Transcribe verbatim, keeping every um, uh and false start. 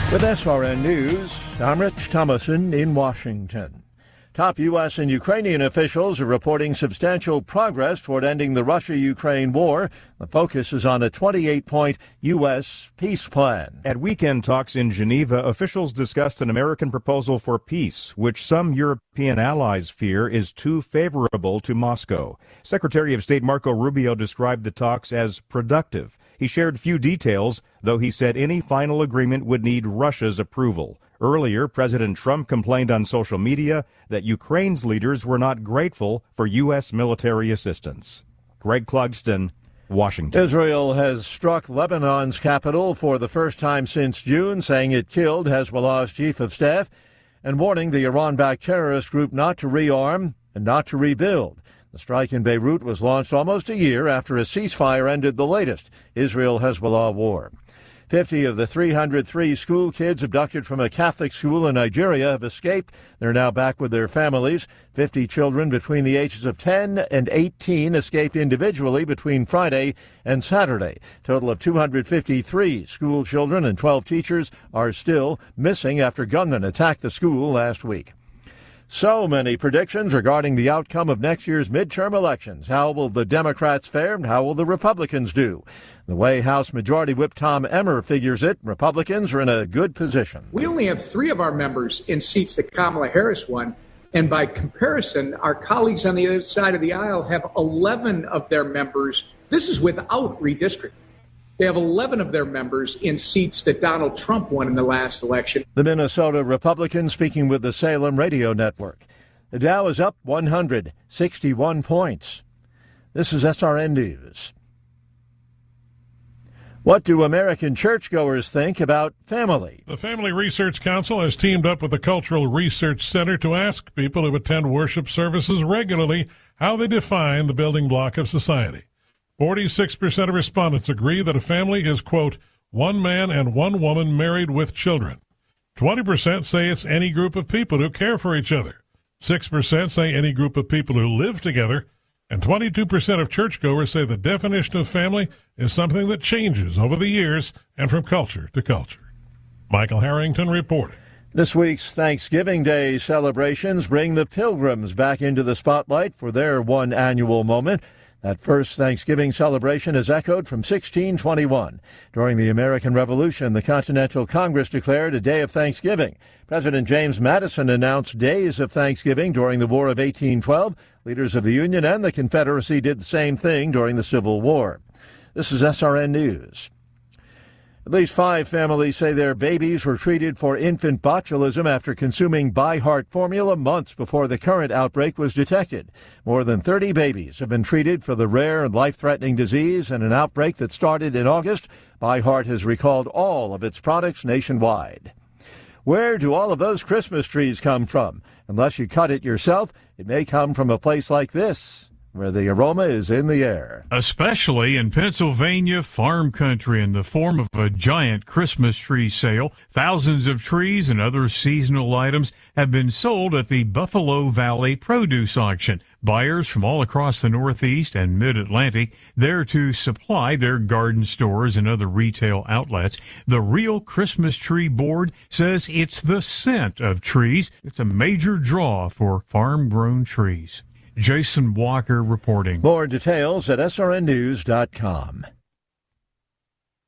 With S R N News, I'm Rich Thomason in Washington. Top U S and Ukrainian officials are reporting substantial progress toward ending the Russia-Ukraine war. The focus is on a twenty-eight point U S peace plan. At weekend talks in Geneva, officials discussed an American proposal for peace, which some European allies fear is too favorable to Moscow. Secretary of State Marco Rubio described the talks as productive. He shared few details, though he said any final agreement would need Russia's approval. Earlier, President Trump complained on social media that Ukraine's leaders were not grateful for U S military assistance. Greg Clugston, Washington. Israel has struck Lebanon's capital for the first time since June, saying it killed Hezbollah's chief of staff and warning the Iran-backed terrorist group not to rearm and not to rebuild. The strike in Beirut was launched almost a year after a ceasefire ended the latest Israel-Hezbollah war. Fifty of the three hundred three school kids abducted from a Catholic school in Nigeria have escaped. They're now back with their families. Fifty children between the ages of ten and eighteen escaped individually between Friday and Saturday. Total of two hundred fifty-three school children and twelve teachers are still missing after gunmen attacked the school last week. So many predictions regarding the outcome of next year's midterm elections. How will the Democrats fare and how will the Republicans do? The way House Majority Whip Tom Emmer figures it, Republicans are in a good position. We only have three of our members in seats that Kamala Harris won. And by comparison, our colleagues on the other side of the aisle have eleven of their members. This is without redistricting. They have eleven of their members in seats that Donald Trump won in the last election. The Minnesota Republican speaking with the Salem Radio Network. The Dow is up one hundred sixty-one points. This is S R N News. What do American churchgoers think about family? The Family Research Council has teamed up with the Cultural Research Center to ask people who attend worship services regularly how they define the building block of society. forty-six percent of respondents agree that a family is, quote, one man and one woman married with children. twenty percent say it's any group of people who care for each other. six percent say any group of people who live together. And twenty-two percent of churchgoers say the definition of family is something that changes over the years and from culture to culture. Michael Harrington reporting. This week's Thanksgiving Day celebrations bring the Pilgrims back into the spotlight for their one annual moment. That first Thanksgiving celebration is echoed from sixteen twenty-one. During the American Revolution, the Continental Congress declared a day of Thanksgiving. President James Madison announced days of Thanksgiving during the War of eighteen twelve. Leaders of the Union and the Confederacy did the same thing during the Civil War. This is S R N News. At least five families say their babies were treated for infant botulism after consuming ByHeart formula months before the current outbreak was detected. More than thirty babies have been treated for the rare and life-threatening disease in an outbreak that started in August. ByHeart has recalled all of its products nationwide. Where do all of those Christmas trees come from? Unless you cut it yourself, it may come from a place like this, where the aroma is in the air. Especially in Pennsylvania farm country in the form of a giant Christmas tree sale. Thousands of trees and other seasonal items have been sold at the Buffalo Valley Produce Auction. Buyers from all across the Northeast and Mid-Atlantic there to supply their garden stores and other retail outlets. The Real Christmas Tree Board says it's the scent of trees. It's a major draw for farm-grown trees. Jason Walker reporting. More details at S R N news dot com.